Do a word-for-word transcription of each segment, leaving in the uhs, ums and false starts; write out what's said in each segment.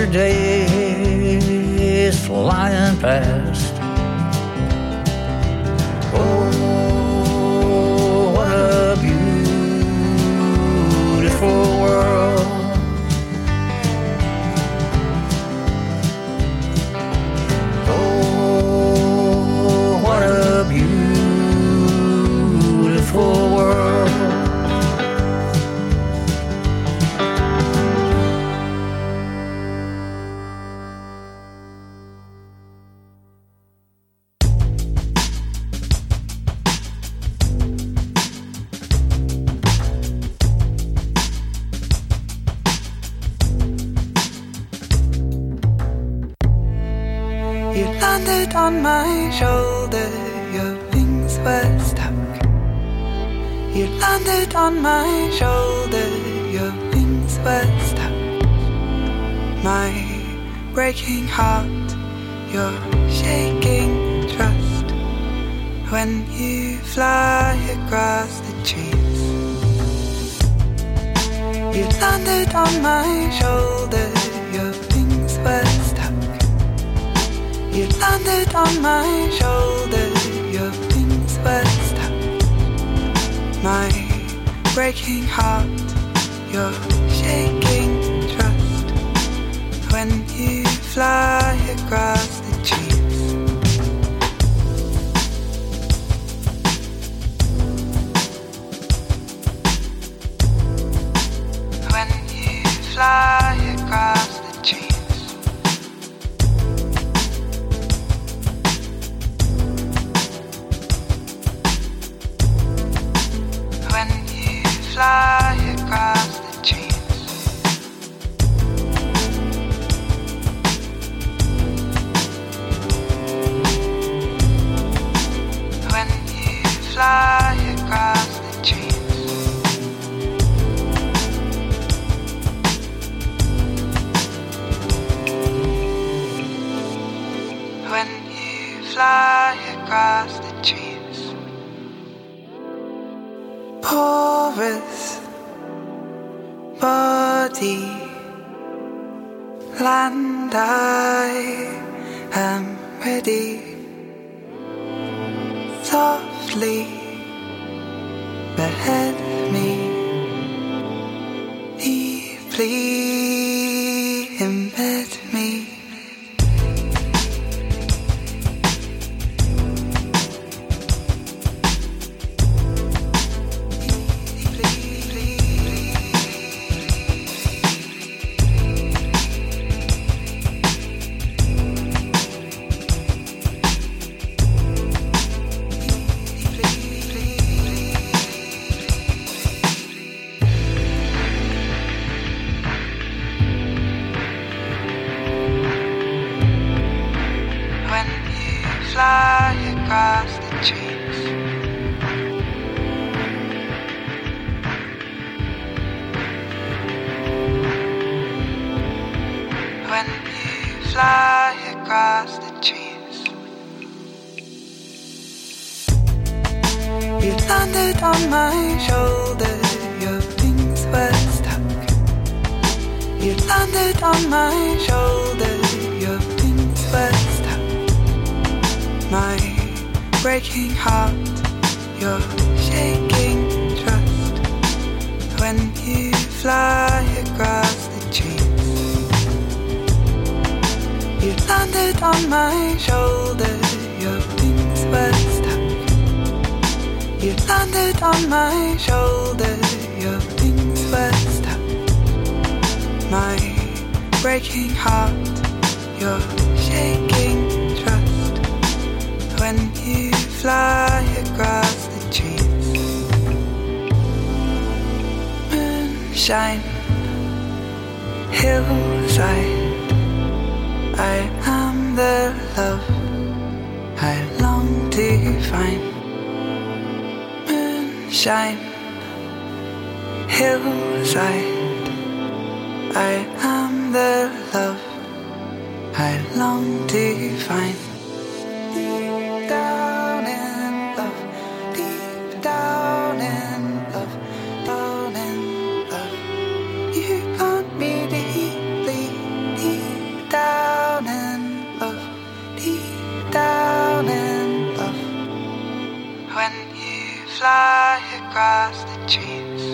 yesterdays flying past. Oh, what a beautiful world. Oh, what a beautiful world. You landed on my shoulder, your wings were stuck. You landed on my shoulder, your wings were stuck. My breaking heart, your shaking trust. When you fly across the trees, you landed on my shoulder, your wings were stuck. You landed on my shoulder, your wings were stuck. My breaking heart, your shaking trust. When you fly across the trees, when you fly across the trees. Fly across the trees. When you fly across the trees. When you fly across the trees. Porous body, land, I am ready. Softly behead me, deeply embed me. Fly across the trees. When you fly across the trees. You landed on my shoulder, your wings were stuck. You landed on my shoulder, your wings were stuck. My breaking heart, your shaking trust. When you fly across the trees. You landed on my shoulder, your wings were stuck. You landed on my shoulder, your wings were stuck. My breaking heart, your shaking trust. When you fly across the trees. Moonshine, hillside, I am the love I long to find. Moonshine, hillside, I am the love I long to find. Deep down in love, deep down in love, down in love. You got me deeply, deep across the trees.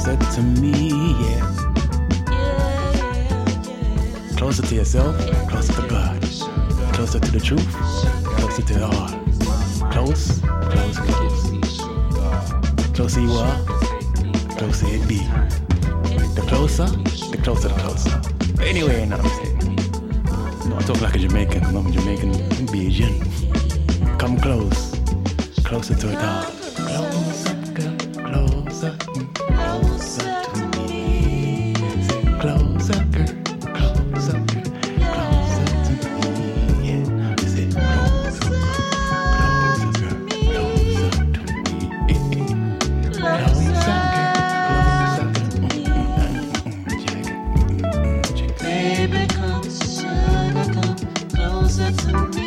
closer to me, yeah. Closer to yourself, closer to God, closer to the truth, closer to the heart. Close, close, close. Closer you are, closer it be. The closer, the closer, the closer. But anyway, now I'm saying, no, I talk like a Jamaican. I'm a Jamaican Bajan. Come close, closer to it all. Closer, girl, closer, mm, closer to me. Closer, girl, closer, girl, closer to me. Yeah, I say closer, closer, girl, closer to me. Closer, girl, closer, mm, mm, mm, check it, mm, mm, check it. Baby, come, sugar, come closer to me.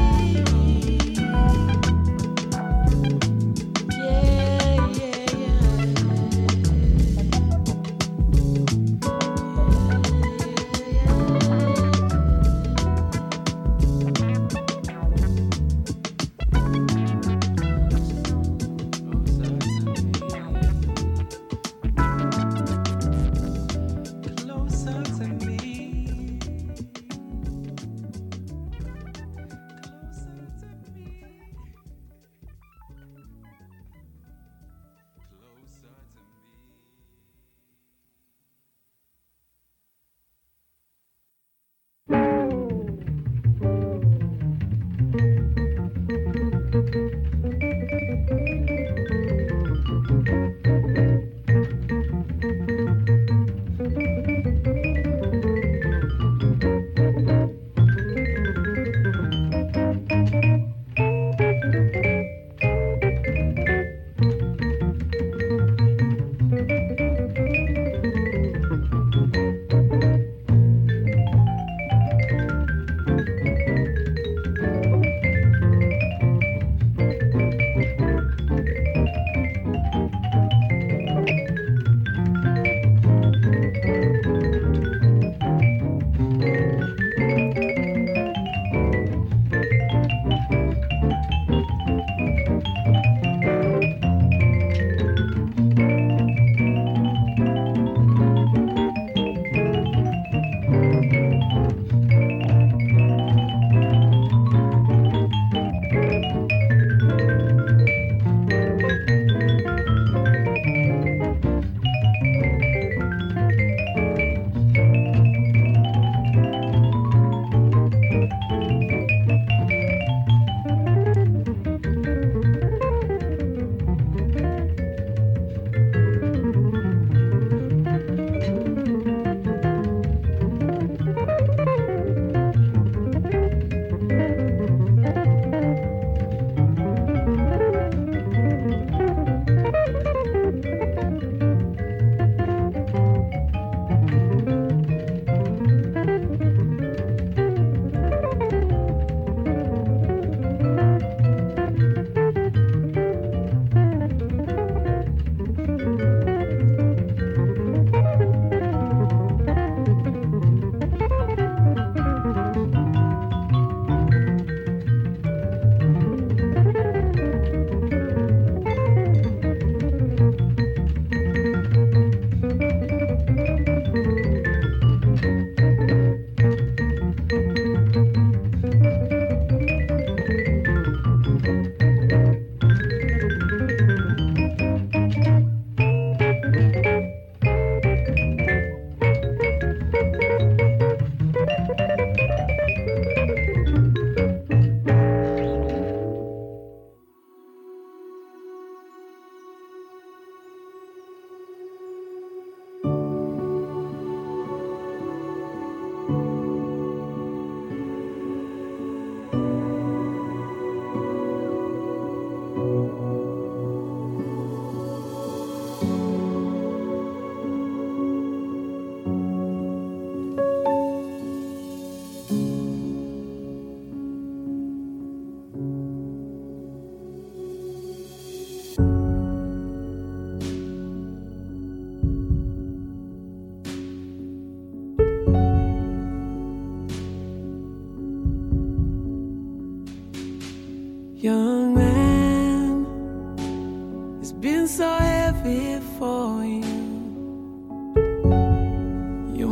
Young man, it's been so heavy for you.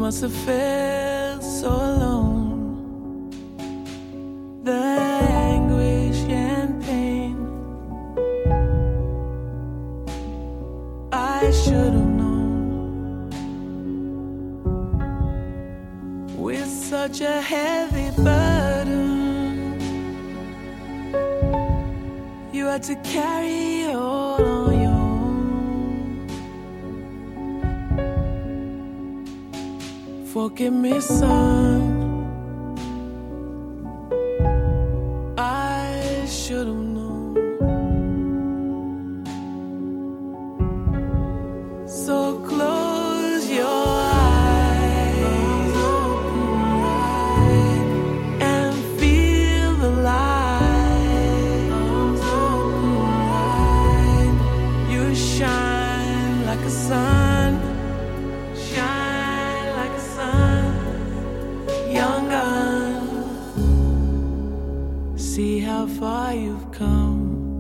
must have felt so alone. The anguish and pain, I should have known. With such a heavy burden, you had to carry all on your own. Forgive me, son, I should have known. So close your eyes and feel the light. You shine like a sun, shine like a sun, young gun. See how far you've come.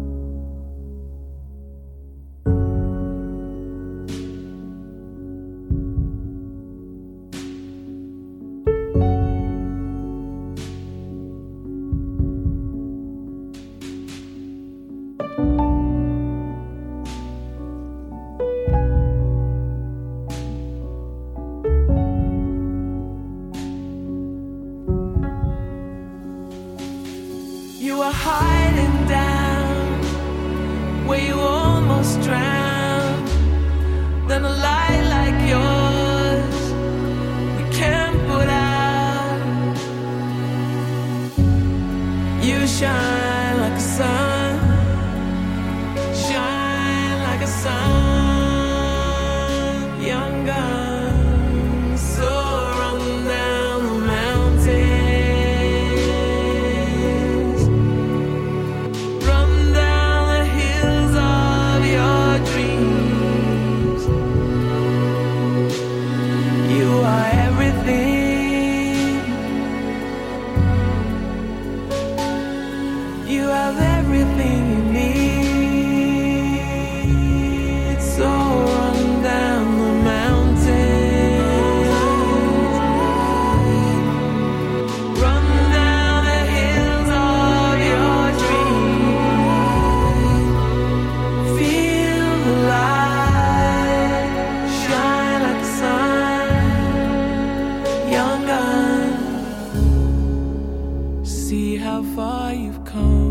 You were hiding down where you almost drowned. Then a light like yours you can't put out. You shine like a sun, shine like a sun, young gun. So run down the mountain. You have everything you need. So run down the mountain, run down the hills of your dreams. Feel the light, shine like the sun, young gun. See how far you've come.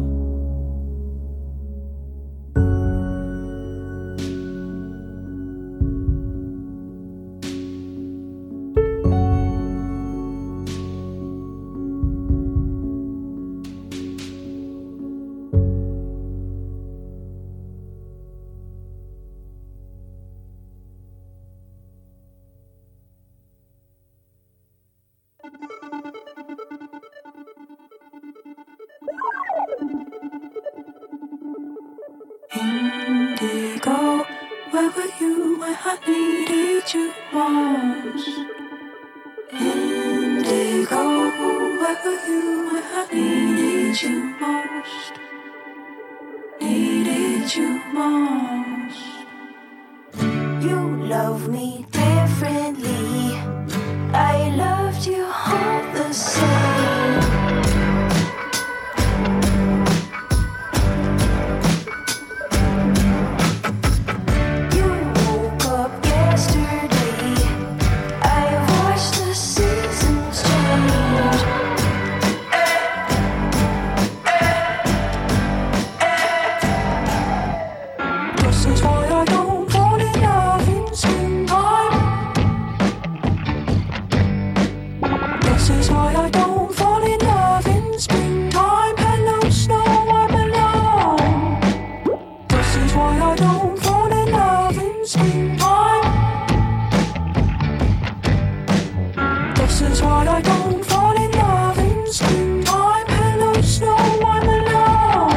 Indigo, where were you when I needed you most? Indigo, where were you when I needed you most? Needed you most. You love me differently. I loved you all the same. You woke up yesterday. I watched the seasons change. This is why I don't fall in love in springtime. This is why I don't fall in love in springtime. Hello, snow, I'm alone. This is why I don't fall in love in springtime. This is why I don't fall in love in springtime. Hello, snow, I'm alone.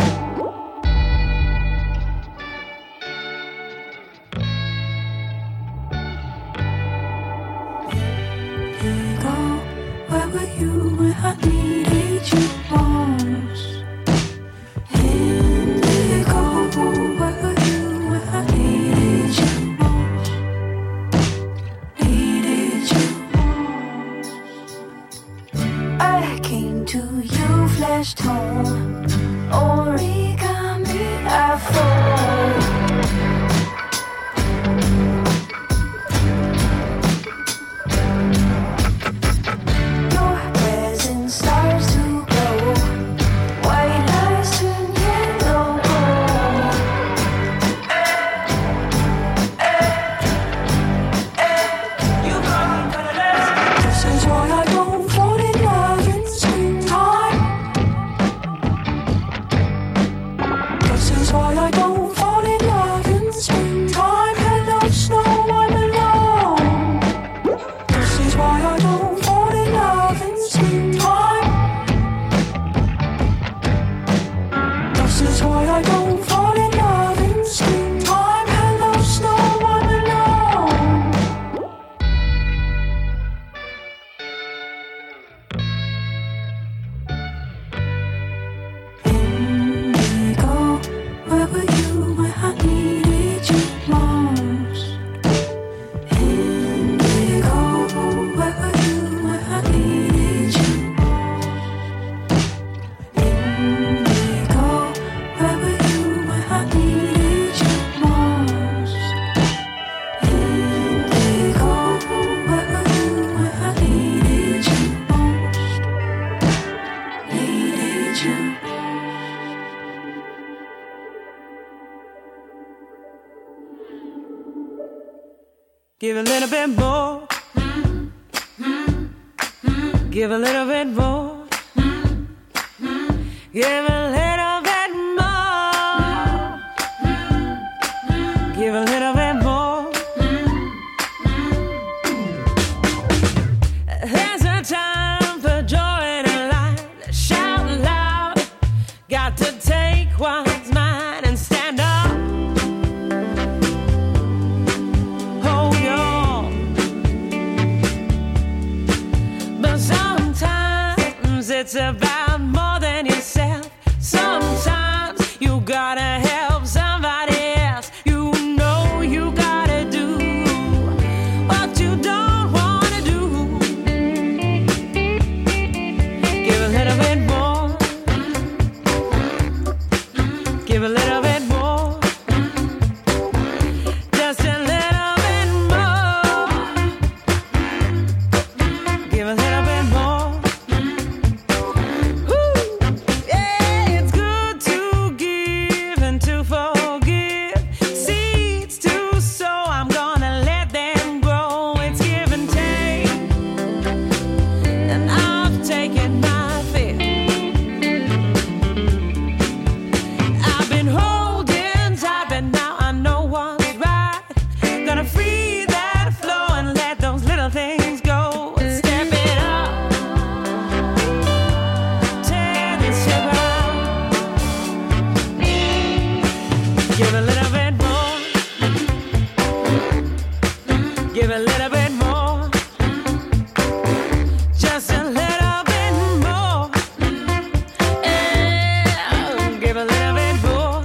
Indigo, where were you when I needed you most? Indigo, where were you when I needed you most? Needed you Give a little bit more. Give a little bit more. Give a little bit more. Give a little bit more. There's a time for joy and a light. Shout loud. Got to take what's mine and stand up. Hold on. But sometimes it's about more than yourself. Sometimes you gotta help somebody else. You know you gotta do what you don't wanna do. Give a little bit more. Give a little bit more. Just a little bit more. Give a little bit more. Woo! Yeah, it's good to give and to forgive. Seeds to sow, I'm gonna let them grow. It's give and take, and I've taken my fill. I've been holding tight, but now I know what's right. Gonna free that flow and let those little things go. Step it up, tear this ship out. Give a little bit more. Give a little bit more. Just a little bit more. Yeah, give a little bit more.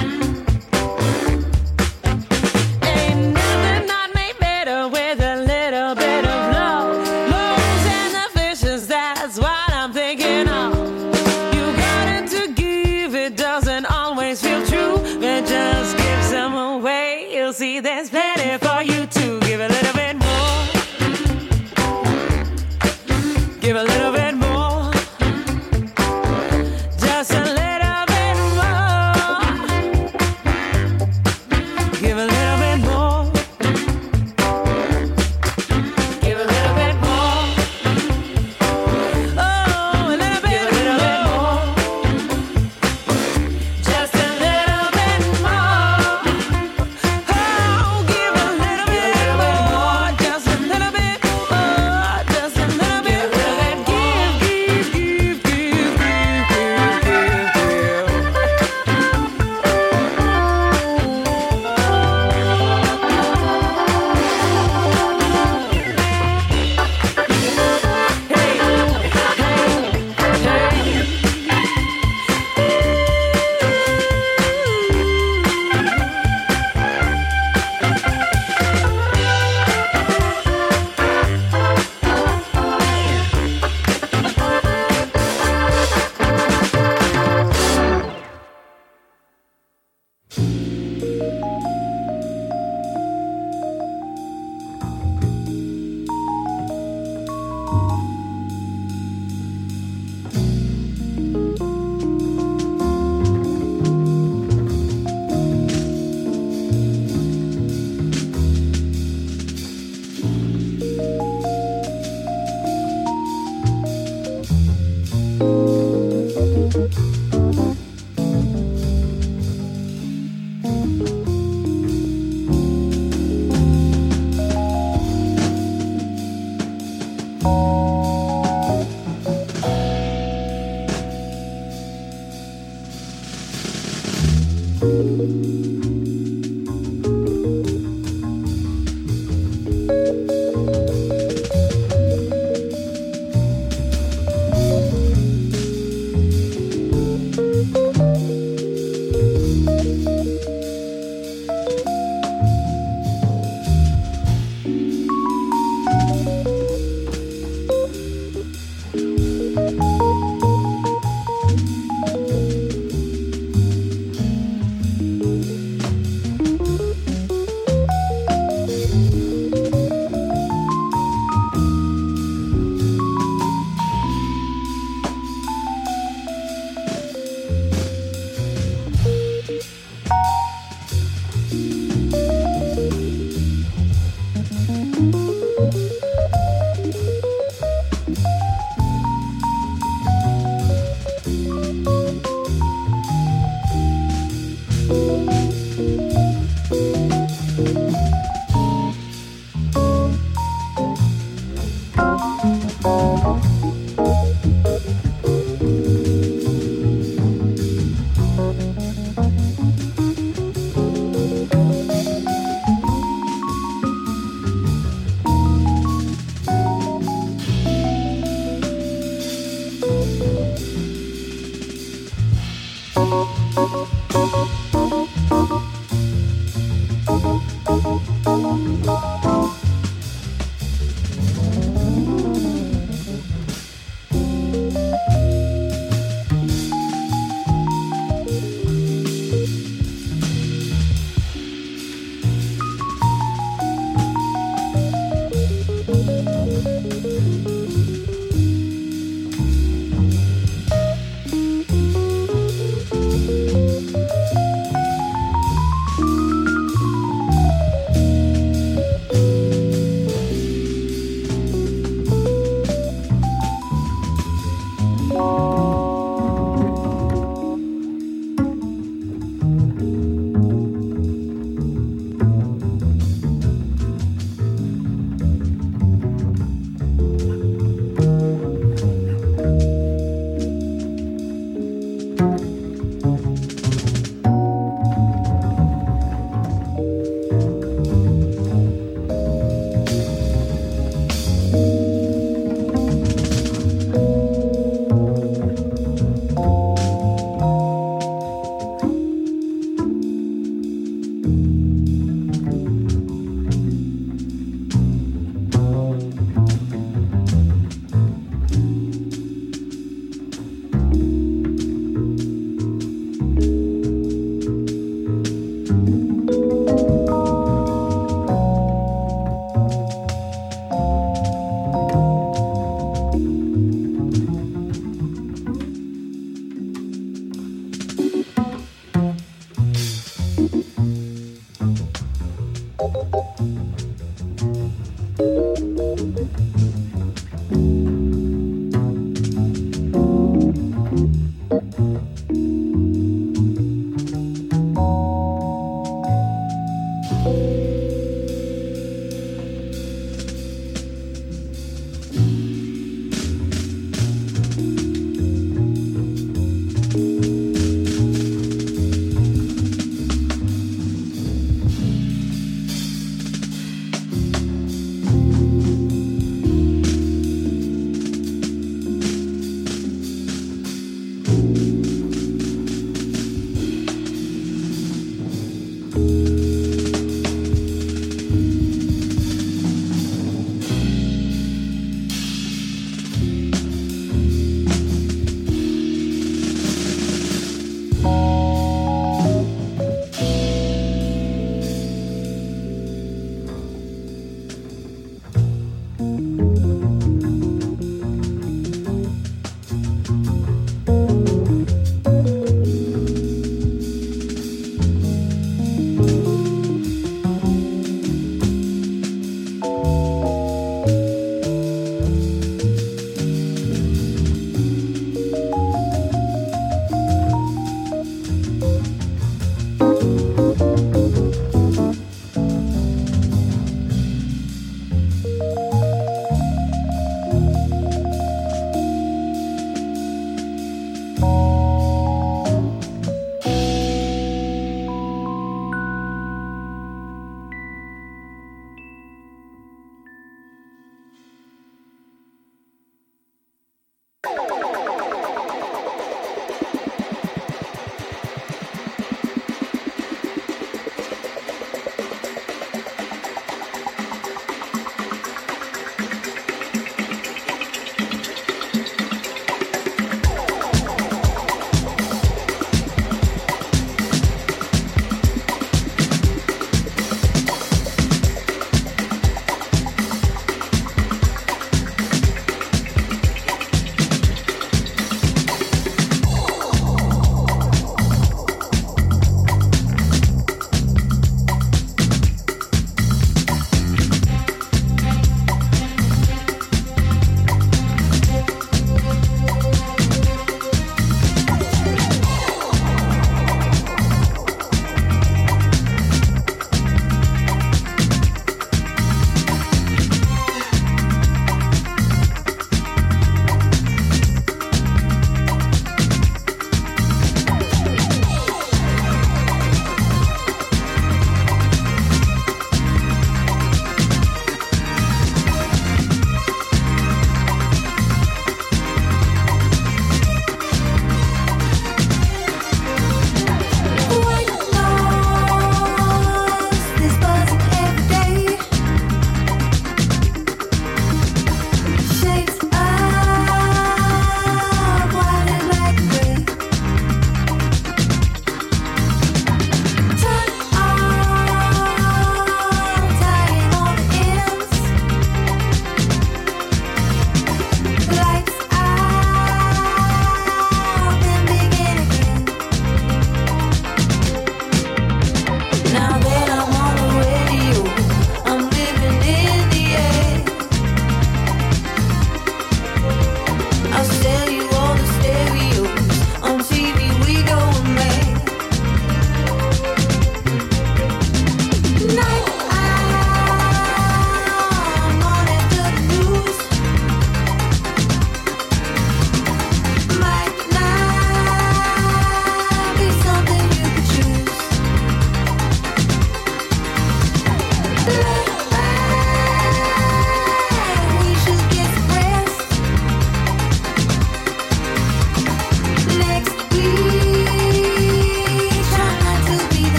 Ain't nothing not made better with a little bit of love. Loaves and the fishes, that's what I'm thinking of. You got it to give, it doesn't always feel true, but just give some away. You'll see there's plenty for you to give a little bit more.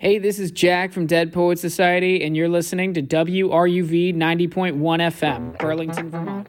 Hey, this is Jack from Dead Poet Society, and you're listening to W R U V ninety point one F M, Burlington, Vermont.